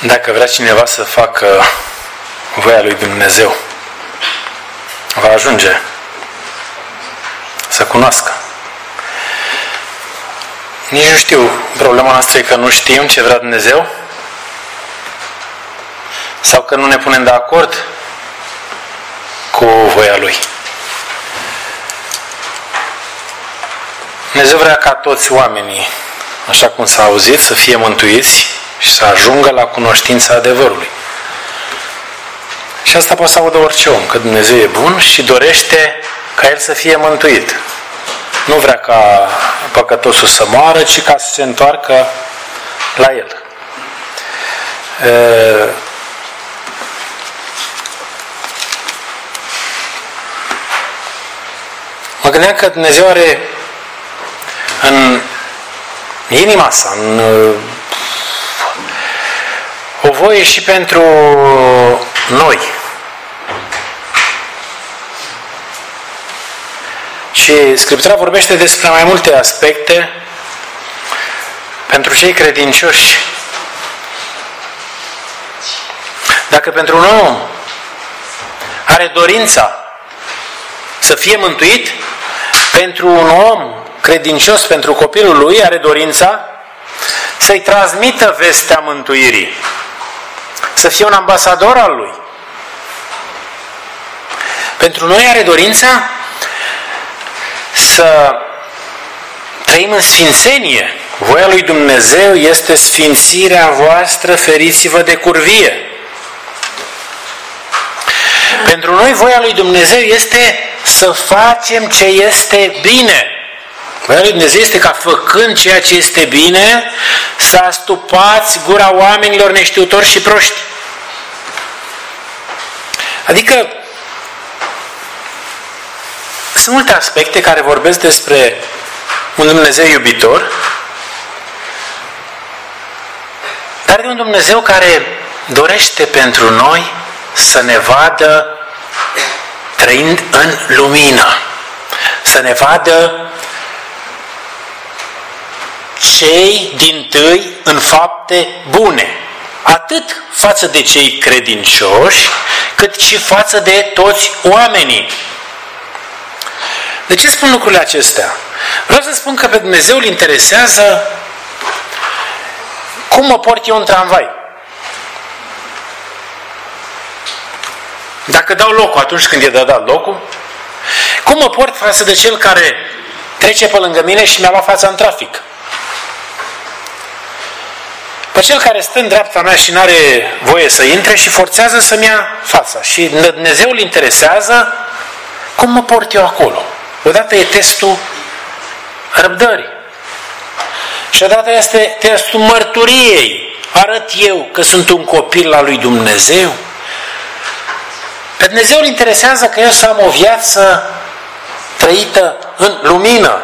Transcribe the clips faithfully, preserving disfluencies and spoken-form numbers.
Dacă vrea cineva să facă voia lui Dumnezeu, va ajunge să cunoască. Nici nu știu, problema noastră e că nu știm ce vrea Dumnezeu sau că nu ne punem de acord cu voia Lui. Dumnezeu vrea ca toți oamenii, așa cum s-a auzit, să fie mântuiți și să ajungă la cunoștința adevărului. Și asta poate să audă orice om, că Dumnezeu e bun și dorește ca el să fie mântuit. Nu vrea ca păcătosul să moară, ci ca să se întoarcă la el. E... Mă gândeam că Dumnezeu are în inima sa, în o voie și pentru noi. Și Scriptura vorbește despre mai multe aspecte pentru cei credincioși. Dacă pentru un om are dorința să fie mântuit, pentru un om credincios, pentru copilul lui, are dorința să-i transmită vestea mântuirii, să fie un ambasador al lui. Pentru noi are dorința să trăim în sfințenie. Voia lui Dumnezeu este sfințirea voastră, feriți-vă de curvie. Pentru noi voia lui Dumnezeu este să facem ce este bine. Voia lui Dumnezeu este ca făcând ceea ce este bine să astupați gura oamenilor neștiutori și proști. Adică sunt multe aspecte care vorbesc despre un Dumnezeu iubitor, dar de un Dumnezeu care dorește pentru noi să ne vadă trăind în lumină, să ne vadă cei dintâi în fapte bune, atât față de cei credincioși, cât și față de toți oamenii. De ce spun lucrurile acestea? Vreau să spun că pe Dumnezeu îl interesează cum mă port eu în tramvai. Dacă dau locul atunci când e de dat locul, cum mă port față de cel care trece pe lângă mine și mi-a luat fața în trafic? Pe cel care stă în dreapta mea și nu are voie să intre și forțează să-mi ia fața. Și Dumnezeu îl interesează cum mă port eu acolo. Odată e testul răbdării. Și odată este testul mărturiei. Arăt eu că sunt un copil al lui Dumnezeu. Pe Dumnezeu îl interesează că eu să am o viață trăită în lumină.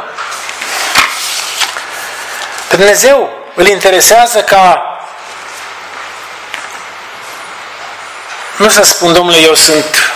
Pe Dumnezeu îl interesează ca nu să spun, Domnule, eu sunt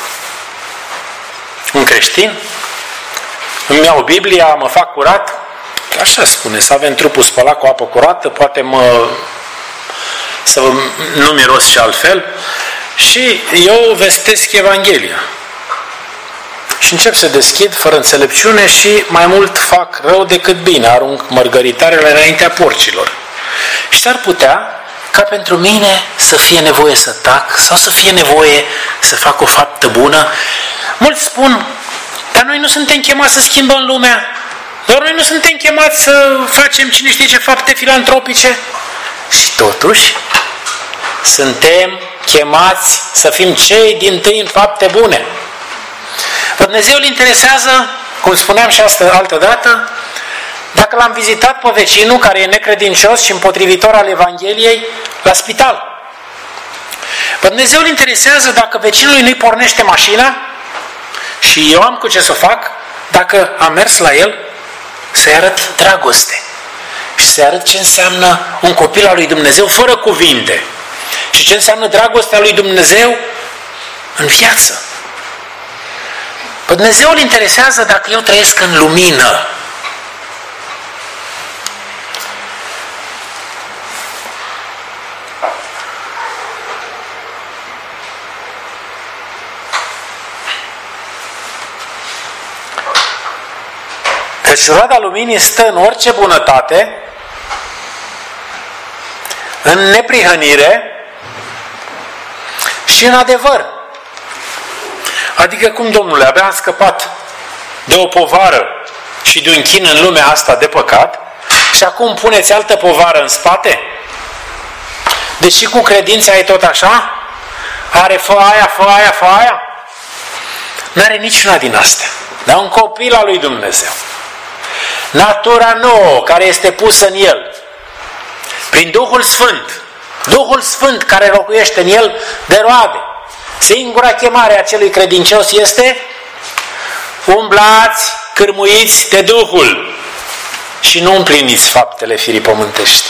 un creștin, îmi iau Biblia, mă fac curat, așa spune, să avem trupul spălat cu apă curată, poate mă să nu miros și altfel, și eu vestesc Evanghelia. Și încep să deschid fără înțelepciune și mai mult fac rău decât bine, arunc mărgăritarele înaintea porcilor. Și s-ar putea ca pentru mine să fie nevoie să tac sau să fie nevoie să fac o faptă bună. Mulți spun, dar noi nu suntem chemați să schimbăm lumea, dar noi nu suntem chemați să facem cine știe ce fapte filantropice. Și totuși suntem chemați să fim cei dintâi în fapte bune. Pe Dumnezeu îl interesează, cum spuneam și altă dată, dacă l-am vizitat pe vecinul care e necredincios și împotrivitor al Evangheliei la spital. Pe Dumnezeu îl interesează dacă vecinului nu-i pornește mașina și eu am cu ce să fac, dacă am mers la el, să-i arăt dragoste și să-i arăt ce înseamnă un copil al lui Dumnezeu fără cuvinte și ce înseamnă dragostea lui Dumnezeu în viață. Pe Dumnezeu îl interesează dacă eu trăiesc în lumină. Căci roada luminii stă în orice bunătate, în neprihănire și în adevăr. Adică cum, Domnule, abia am scăpat de o povară și de un chin în lumea asta de păcat și acum puneți altă povară în spate? Deși cu credința e tot așa? Are fă aia, fă aia, fă aia? N-are niciuna din astea. Dar un copil al lui Dumnezeu. Natura nouă care este pusă în el, prin Duhul Sfânt, Duhul Sfânt care locuiește în el, de roade. Singura chemare a celui credincios este: umblați, cârmuiți de Duhul și nu împliniți faptele firii pământești.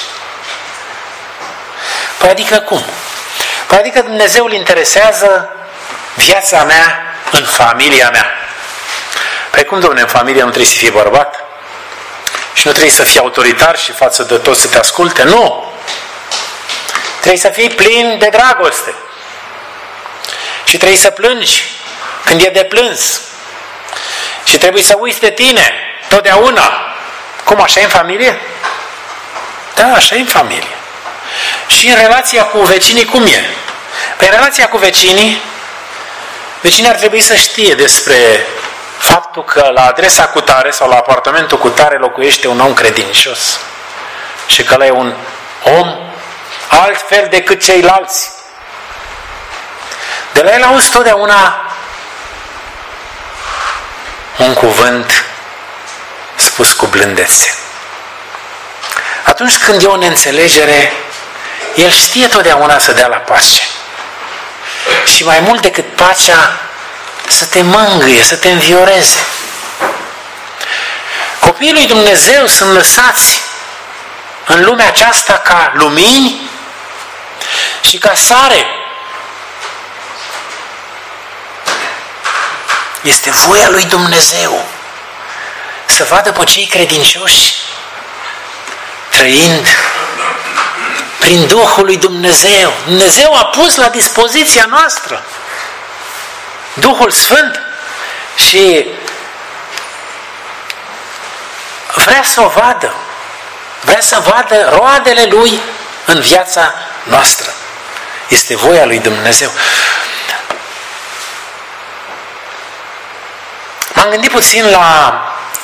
Păi adică cum? Păi adică Dumnezeu îl interesează viața mea în familia mea. Păi cum, Dom'le, în familie nu trebuie să fie bărbat? Și nu trebuie să fii autoritar și față de toți să te asculte? Nu! Trebuie să fii plin de dragoste. Și trebuie să plângi când e de plâns. Și trebuie să uiți de tine totdeauna. Cum, așa e în familie? Da, așa e în familie. Și în relația cu vecinii cum e? Pe relația cu vecinii, vecinii ar trebui să știe despre faptul că la adresa cutare sau la apartamentul cutare locuiește un om credincios. Și că ăla e un om altfel decât ceilalți. De la el auzi totdeauna un cuvânt spus cu blândețe. Atunci când e o neînțelegere, el știe totdeauna să dea la pace. Și mai mult decât pacea, să te mângâie, să te învioreze. Copiii lui Dumnezeu sunt lăsați în lumea aceasta ca lumini și ca sare. Este voia lui Dumnezeu să vadă pe cei credincioși trăind prin Duhul lui Dumnezeu. Dumnezeu a pus la dispoziția noastră Duhul Sfânt și vrea să o vadă. Vrea să vadă roadele Lui în viața noastră. Este voia lui Dumnezeu. M-am gândit puțin la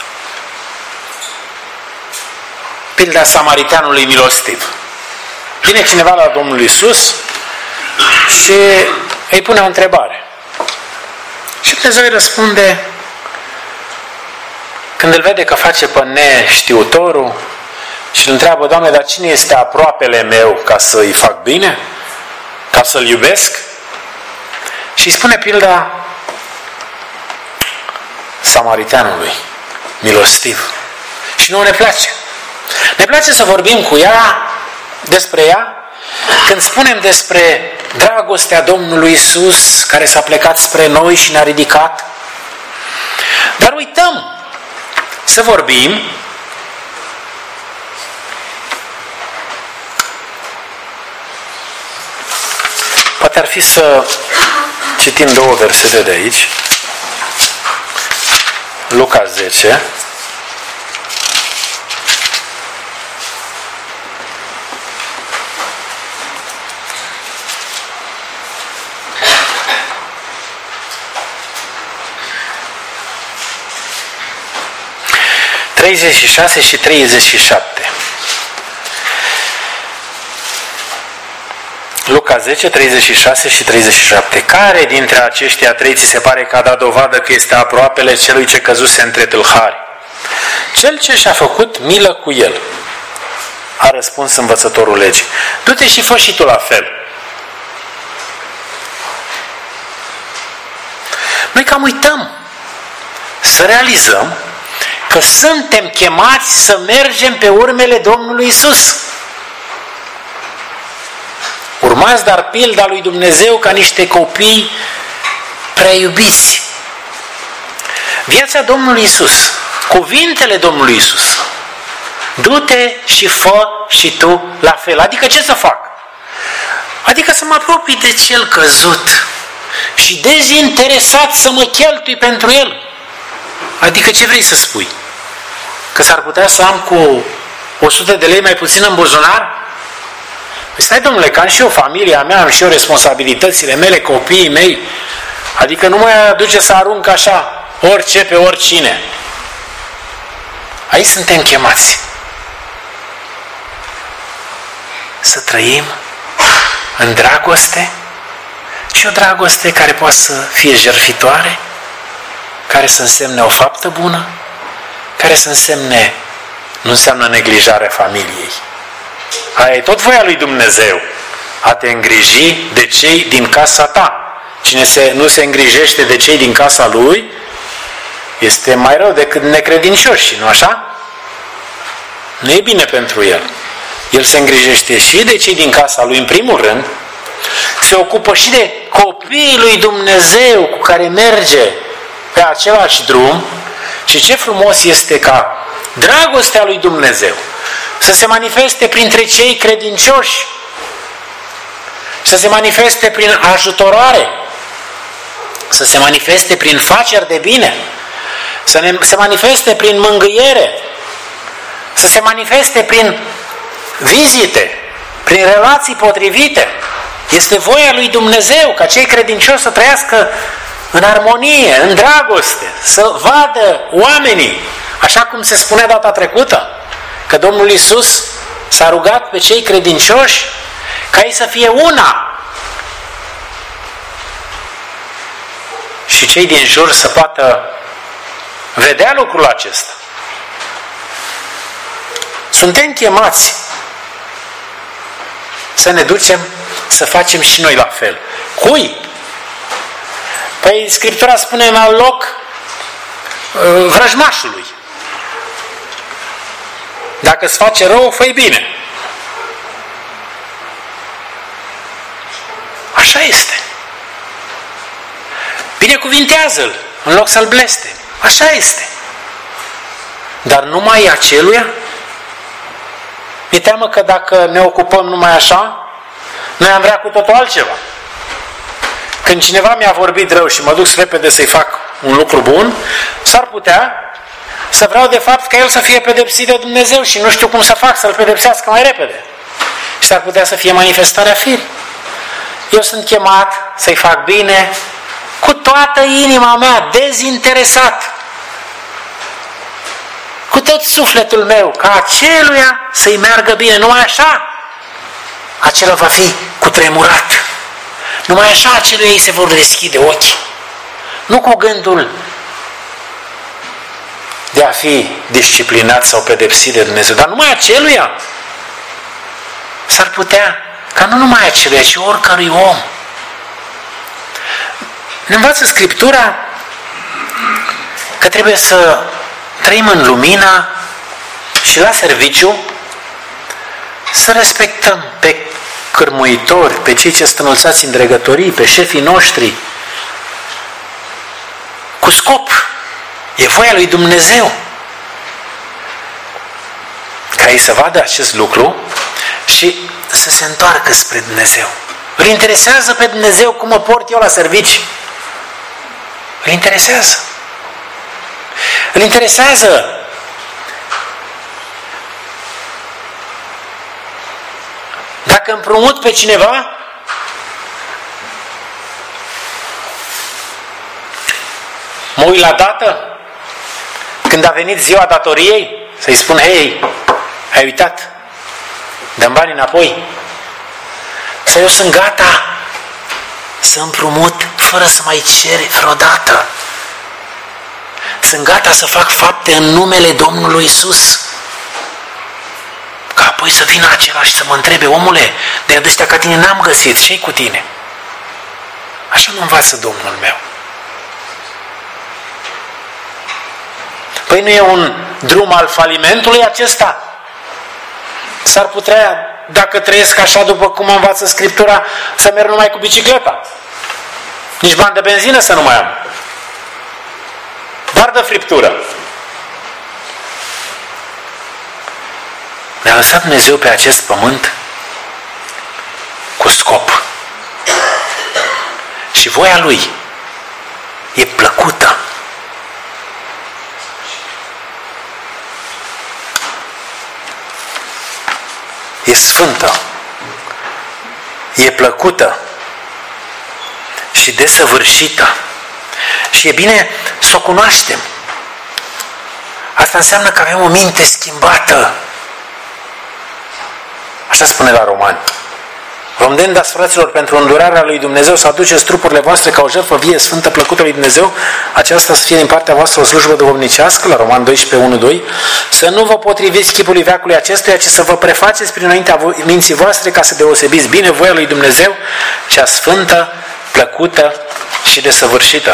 pilda samariteanului milostiv. Vine cineva la Domnul Iisus și îi pune o întrebare. Și Dumnezeu îi răspunde, când îl vede că face pe neștiutorul și îl întreabă: Doamne, dar cine este aproapele meu ca să-i fac bine? Ca să-l iubesc? Și îi spune pilda samariteanului milostiv. Și nouă ne place. Ne place să vorbim cu ea, despre ea, când spunem despre dragostea Domnului Iisus care s-a plecat spre noi și ne-a ridicat. Dar uităm să vorbim poate ar fi să citim două versete de aici. Luca zece. treizeci și șase și treizeci și șapte. Luca zece, treizeci și șase și treizeci și șapte. Care dintre aceștia trei ți se pare că a dat dovadă că este aproapele celui ce căzuse între tâlhari? Cel ce și-a făcut milă cu el. A răspuns învățătorul legii. Du-te și fă și tu la fel. Noi cam uităm să realizăm că suntem chemați să mergem pe urmele Domnului Iisus. Urmați dar pilda lui Dumnezeu ca niște copii prea iubiți. Viața Domnului Iisus, cuvintele Domnului Iisus. Du-te și fă și tu la fel. Adică ce să fac? Adică să mă apropii de cel căzut și dezinteresat să mă cheltui pentru el. Adică ce vrei să spui? Că s-ar putea să am cu o sută de lei mai puțin în buzunar? Păi stai, domnule, că am și eu familia mea, am și eu responsabilitățile mele, copiii mei. Adică nu mai aduce să arunc așa orice pe oricine. Aici suntem chemați să trăim în dragoste, și o dragoste care poate să fie jertfitoare, care să însemne o faptă bună, care să însemne, nu înseamnă neglijarea familiei. Aia e tot voia lui Dumnezeu, a te îngriji de cei din casa ta. Cine se, nu se îngrijește de cei din casa lui, este mai rău decât necredincioși, nu așa? Nu e bine pentru el. El se îngrijește și de cei din casa lui în primul rând, se ocupă și de copiii lui Dumnezeu cu care merge pe același drum. Și ce frumos este ca dragostea lui Dumnezeu să se manifeste printre cei credincioși, să se manifeste prin ajutorare, să se manifeste prin faceri de bine, să ne, se manifeste prin mângâiere, să se manifeste prin vizite, prin relații potrivite. Este voia lui Dumnezeu ca cei credincioși să trăiască în armonie, în dragoste, să vadă oamenii, așa cum se spunea data trecută, că Domnul Iisus s-a rugat pe cei credincioși ca ei să fie una și cei din jur să poată vedea lucrul acesta. Suntem chemați să ne ducem să facem și noi la fel. Cui? Păi Scriptura spune în alt loc vrăjmașului. Dacă îți face rău, fă-i bine. Așa este. Binecuvintează-l în loc să-l bleste. Așa este. Dar numai aceluia? Mi-e teamă că dacă ne ocupăm numai așa, noi am vrea cu totul altceva. Când cineva mi-a vorbit rău și mă duc repede să-i fac un lucru bun, s-ar putea să vreau de fapt ca el să fie pedepsit de Dumnezeu și nu știu cum să fac să-l pedepsească mai repede. Și s-ar putea să fie manifestarea firii. Eu sunt chemat să-i fac bine cu toată inima mea, dezinteresat, cu tot sufletul meu, ca aceluia să-i meargă bine. Numai așa acela va fi cutremurat. Numai așa acelui ei se vor deschide ochii. Nu cu gândul de a fi disciplinat sau pedepsit de Dumnezeu, dar numai aceluia. S-ar putea ca nu numai aceluia, ci oricărui om. Ne învață Scriptura că trebuie să trăim în lumină și la serviciu să respectăm pe cârmuitori, pe cei ce sunt înălțați în dregătorii, pe șefii noștri, cu scop. E voia lui Dumnezeu ca ei să vadă acest lucru și să se întoarcă spre Dumnezeu. Îl interesează pe Dumnezeu cum mă port eu la servici? Îl interesează. Îl interesează dacă împrumut pe cineva, mă uit la dată, când a venit ziua datoriei, să-i spun, hei, ai uitat, dă-mi bani înapoi. Sau eu sunt gata să împrumut fără să mai cer vreodată. Sunt gata să fac fapte în numele Domnului Iisus. Ca apoi să vină acela și să mă întrebe, omule, de ăștia ca tine n-am găsit, ce-i cu tine? Așa nu învață Domnul meu. Păi nu e un drum al falimentului acesta? S-ar putea, dacă trăiesc așa după cum învață Scriptura, să merg numai cu bicicleta. Nici bani de benzină să nu mai am. Doar de friptură. Ne-a lăsat Dumnezeu pe acest pământ cu scop. Și voia Lui e plăcută. sfântă, e plăcută și desăvârșită. Și e bine să o cunoaștem. Asta înseamnă că avem o minte schimbată. Așa spune la Romani. Vă îndemn, dați, fraților, pentru îndurarea lui Dumnezeu să aduceți trupurile voastre ca o jertfă vie, sfântă, plăcută lui Dumnezeu, aceasta să fie din partea voastră o slujbă duhovnicească, la Roman doisprezece, unu, doi, să nu vă potriviți chipului veacului acestuia, ci să vă prefaceți prin înaintea minții voastre ca să deosebiți bine voia lui Dumnezeu, cea sfântă, plăcută și desăvârșită.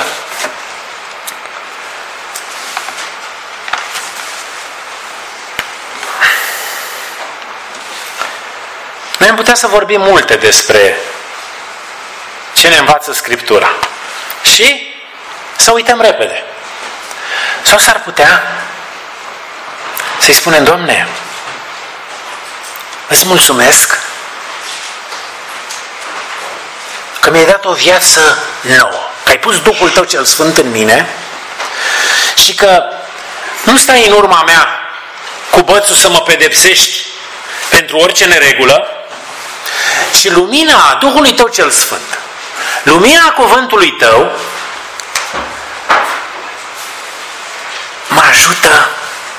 Noi am putea să vorbim multe despre ce ne învață Scriptura și să uităm repede. Sau s-ar putea să-i spunem: Doamne, îți mulțumesc că mi-ai dat o viață nouă, că ai pus Duhul Tău cel Sfânt în mine și că nu stai în urma mea cu bățul să mă pedepsești pentru orice neregulă, și lumina Duhului Tău cel Sfânt, lumina cuvântului Tău, mă ajută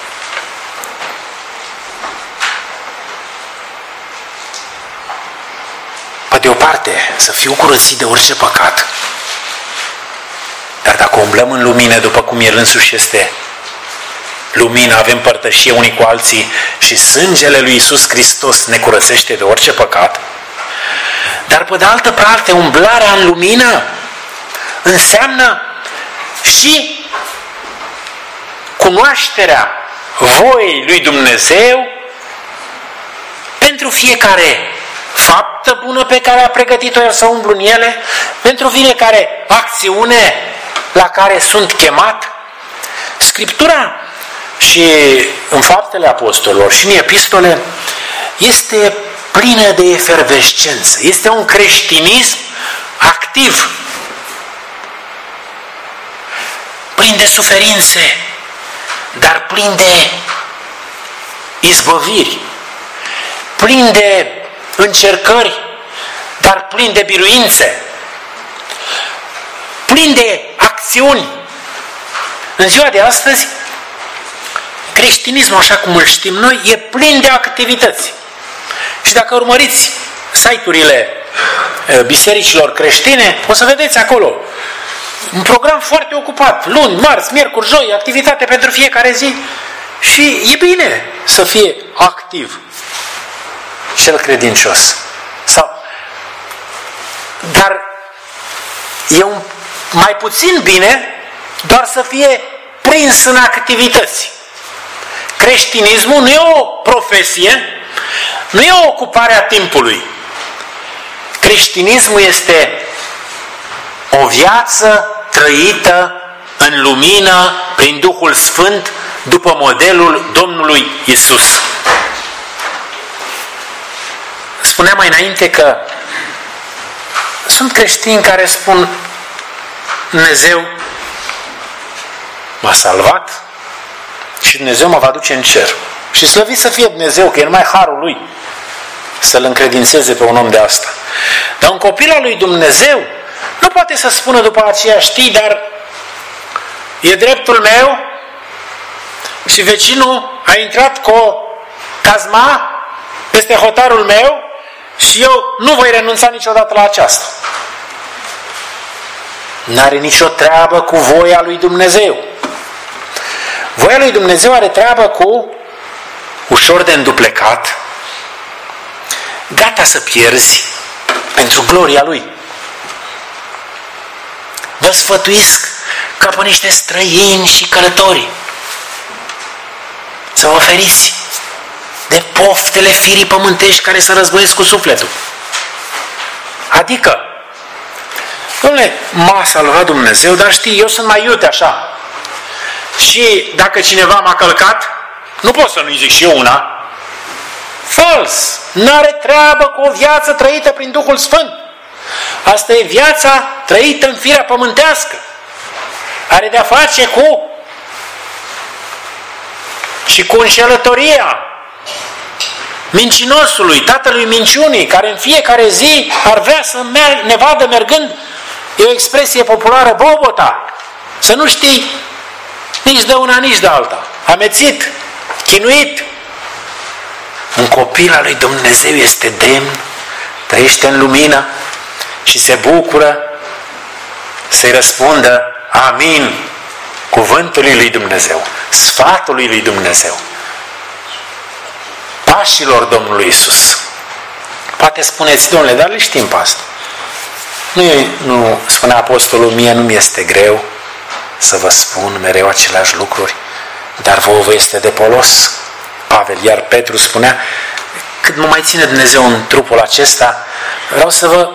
pe de o parte să fiu curățit de orice păcat, dar dacă umblăm în lumină după cum El însuși este lumină, avem părtășie unii cu alții și sângele lui Iisus Hristos ne curățește de orice păcat. Dar pe de altă parte, umblarea în lumină înseamnă și cunoașterea voiei lui Dumnezeu pentru fiecare faptă bună pe care a pregătit-o El să umblu în ele, pentru fiecare acțiune la care sunt chemat. Scriptura și în Faptele Apostolilor și în Epistole este plină de efervescență. Este un creștinism activ, plin de suferințe, dar plin de izbăviri, plin de încercări, dar plin de biruințe, plin de acțiuni. În ziua de astăzi, creștinismul, așa cum îl știm noi, e plin de activități. Și dacă urmăriți site-urile bisericilor creștine, o să vedeți acolo un program foarte ocupat. Luni, marți, miercuri, joi, activitate pentru fiecare zi. Și e bine să fie activ cel credincios. Sau, dar e un, mai puțin bine doar să fie prins în activități. Creștinismul nu e o profesie, nu e o ocupare a timpului. Creștinismul este o viață trăită în lumină prin Duhul Sfânt după modelul Domnului Isus. Spuneam mai înainte că sunt creștini care spun: Dumnezeu m-a salvat și Dumnezeu mă va duce în cer. Și slăvit să fie Dumnezeu, că e numai harul Lui să-L încredințeze pe un om de asta. Dar un copil al lui Dumnezeu nu poate să spună după aceea: știi, dar e dreptul meu și vecinul a intrat cu o cazma peste hotarul meu și eu nu voi renunța niciodată la aceasta. N-are nicio treabă cu voia lui Dumnezeu. Voia lui Dumnezeu are treabă cu ușor de înduplecat, gata să pierzi pentru gloria Lui. Vă sfătuiesc ca pe niște străini și călători să vă feriți de poftele firii pământești care se războiesc cu sufletul. Adică, dom'le, m-a salvat Dumnezeu, dar știi, eu sunt mai iute așa. Și dacă cineva m-a călcat, nu pot să nu-i zic și eu una. Fals! N-are treabă cu o viață trăită prin Duhul Sfânt. Asta e viața trăită în firea pământească. Are de-a face cu și cu înșelătoria, mincinosului, tatălui minciunii, care în fiecare zi ar vrea să merg, ne vadă mergând, e o expresie populară, bobota, să nu știi nici de una, nici de alta, amețit, chinuit. Un copil al lui Dumnezeu este demn, trăiește în lumină și se bucură să-i răspundă amin cuvântului lui Dumnezeu, sfatului lui Dumnezeu, pașilor Domnului Iisus. Poate spuneți, domnule, dar le știm pe asta. Nu, nu spune apostolul, mie nu mi este greu să vă spun mereu aceleași lucruri, dar vouă vă este de folos. Pavel, iar Petru spunea, cât mă mai ține Dumnezeu în trupul acesta, vreau să vă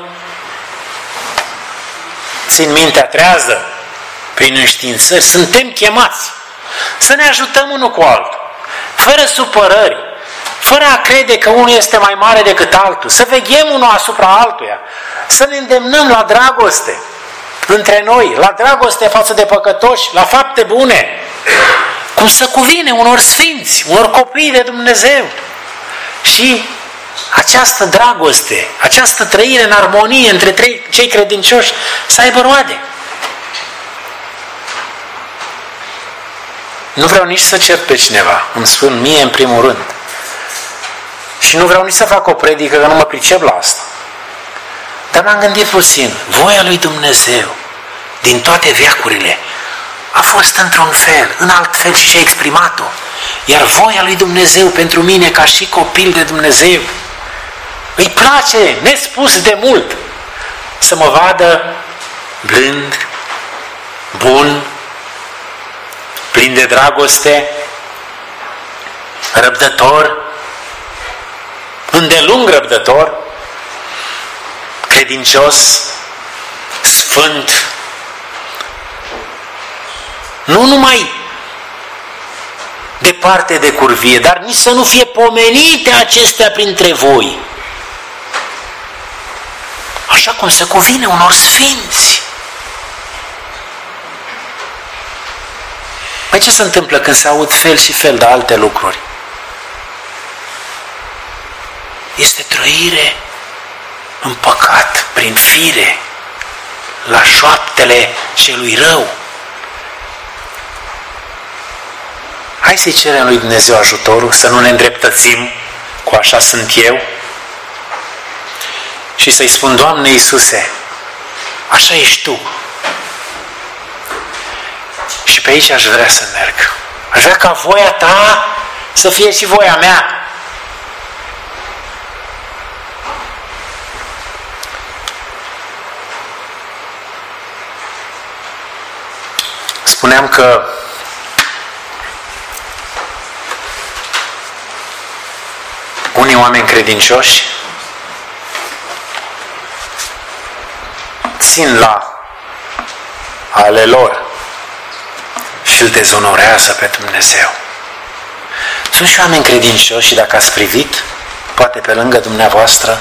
țin mintea trează prin înștiințări. Suntem chemați să ne ajutăm unul cu altul, fără supărări, fără a crede că unul este mai mare decât altul, să veghem unul asupra altuia, să ne îndemnăm la dragoste între noi, la dragoste față de păcătoși, la fapte bune, cum să cuvine unor sfinți, unor copii de Dumnezeu. Și această dragoste, această trăire în armonie între cei credincioși să aibă roade. Nu vreau nici să cer pe cineva, îmi spun mie în primul rând. Și nu vreau nici să fac o predică, că nu mă pricep la asta. Dar m-am gândit puțin, voia lui Dumnezeu din toate veacurile a fost într-un fel, în alt fel și și-a exprimat-o. Iar voia lui Dumnezeu pentru mine ca și copil de Dumnezeu îi place nespus de mult să mă vadă blând, bun, plin de dragoste, răbdător, îndelung răbdător, credincios, sfânt. Nu numai departe de curvie, dar nici să nu fie pomenite acestea printre voi. Așa cum se cuvine unor sfinți. Păi ce se întâmplă când se aud fel și fel de alte lucruri? Este trăire în păcat, prin fire, la șoaptele celui rău. Hai să-i cerem lui Dumnezeu ajutorul, să nu ne îndreptățim cu așa sunt eu și să-i spun, Doamne Iisuse, așa ești Tu. Și pe aici aș vrea să merg. Aș vrea ca voia Ta să fie și voia mea. Spuneam că unii oameni credincioși țin la ale lor și îl dezonorează pe Dumnezeu. Sunt și oameni credincioși și dacă ați privit, poate pe lângă dumneavoastră,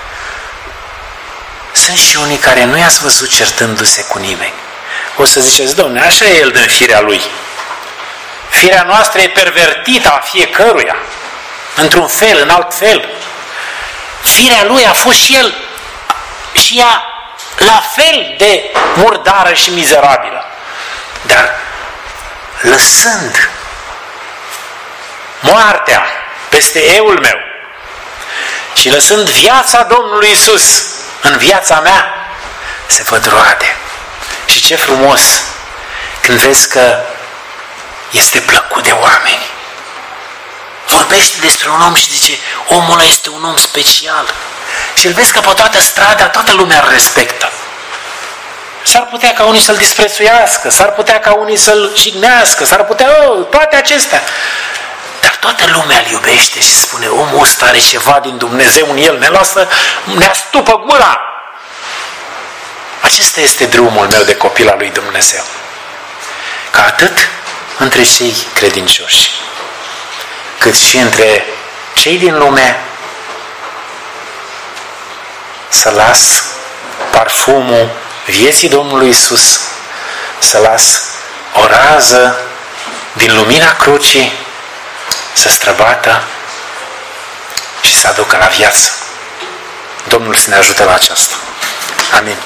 sunt și unii care nu i-ați văzut certându-se cu nimeni. O să ziceți, Dom'le, așa e el din firea lui. Firea noastră e pervertită a fiecăruia, într-un fel, în alt fel. Firea lui a fost și el și ea la fel de murdară și mizerabilă. Dar lăsând moartea peste eul meu și lăsând viața Domnului Iisus în viața mea, se văd roade. Și ce frumos când vezi că este plăcut de oameni. Vorbește despre un om și zice, omul ăla este un om special. Și îl vezi că pe toată strada, toată lumea îl respectă. S-ar putea ca unii să-l disprețuiască, s-ar putea ca unii să-l jignească, s-ar putea, oh, toate acestea. Dar toată lumea îl iubește și spune, omul ăsta are ceva din Dumnezeu în el, ne lasă, ne astupă gura. Acesta este drumul meu de copil al lui Dumnezeu. Ca atât între cei credincioși, cât și între cei din lume, să las parfumul vieții Domnului Iisus, să las o rază din lumina crucii să străbată și să aducă la viață. Domnul să ne ajute la aceasta. Amin.